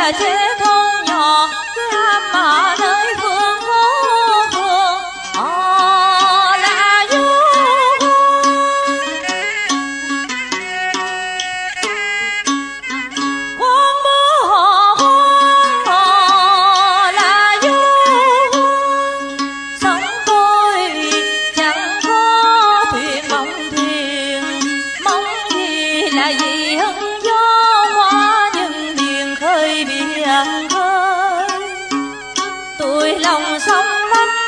là chế thôn nhỏ cứ ham mà nơi phương phố phường là du khoan bố họ là du sống tôi chẳng có thuyền mong thuyền mong gì là gì hứng gió hoa nhưng biển khơi biển khơi tôi lòng sông lắm